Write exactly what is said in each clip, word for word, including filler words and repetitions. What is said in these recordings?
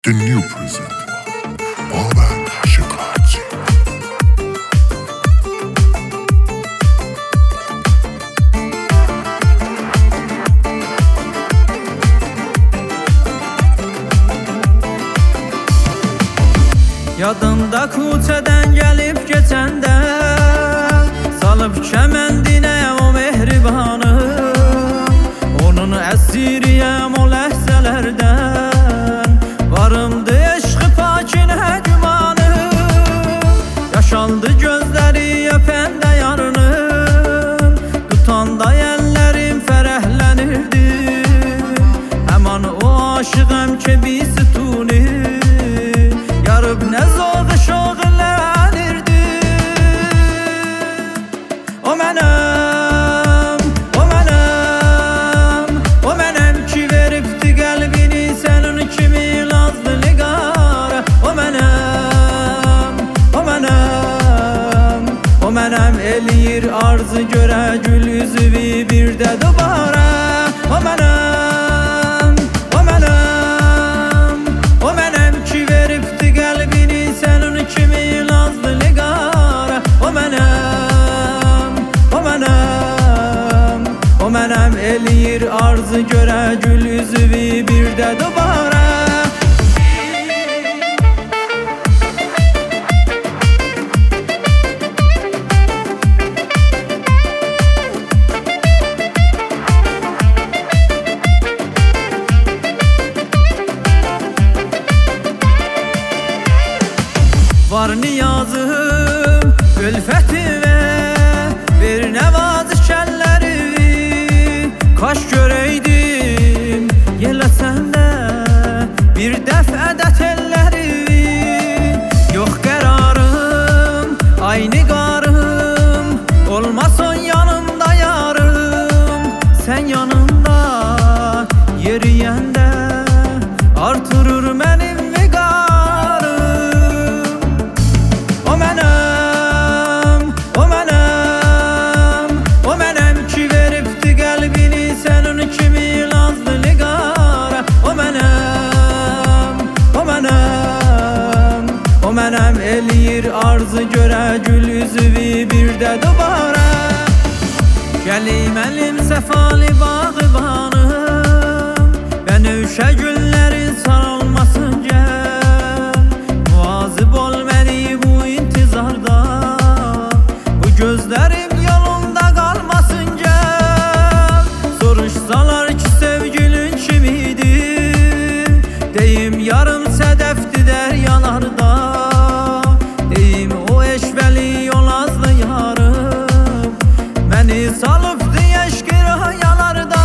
The new present Babel Şakacı. Yadımda kuçeden gelip geçende salıp kemendine o mehribanı, onun esiriyem o lehzelerden. Varımdı eşkı pakine gümanı, yaşandı gözleri öpende yarınım. Tutanda ellerim ferehlenirdi, hemen o aşığım ki bir sütuni. Yarıb ne zoğu şoğlanirdi. O mənim, o mənim, o mənim ki veribdi qəlbini sənin kimi lazlı liqara. O mənim, o mənim, o mənim eləyir arzu görə gül üzüvi bir də dubara. O mənim, o mənim, o mənim ki veribdi qəlbini sənin kimi lazlı liqara. O mənim, o mənim, o mənim eləyir arzu görə gül üzüvi bir də dubara. Var niyazım, ülfeti ve bir nevazı şelleri. Kaş göreydim, yelesen de bir dəfədə telleri. Yok qərarım, aynı qarım, olmasın yanımda yarım. Sen yanımda yeriyəndə artırır mənim mənim eləyir arzu görə gül üzüvi bir də dubara. Gəlim əlim səfalı bağıbanım, ben üşə güllərin sarılmasın gəl. Muazib ol məni bu intizarda, bu gözlərim yolunda qalmasın gəl. Soruşsalar ki sevgilin kimidir, deyim yarım sədəfdir dəryalarda. Salıbdı eşkir hayalarda.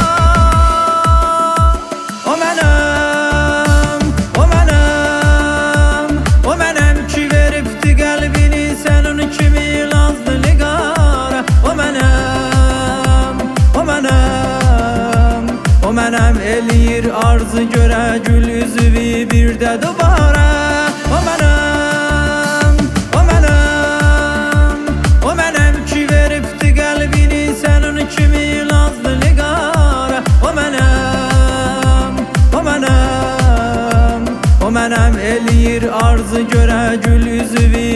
O mənim, o mənim, o mənim ki veribdi qəlbini sənin kimi lazlı liqara. O mənim, o mənim, o mənim eləyir arzu görə gül üzüvi bir də dubara. O mənim, o mənim, o mənim ki veribdi qəlbini sənin kimi lazlı liqara. O mənim, o mənim, o mənim eləyir arzu görə gül üzüvi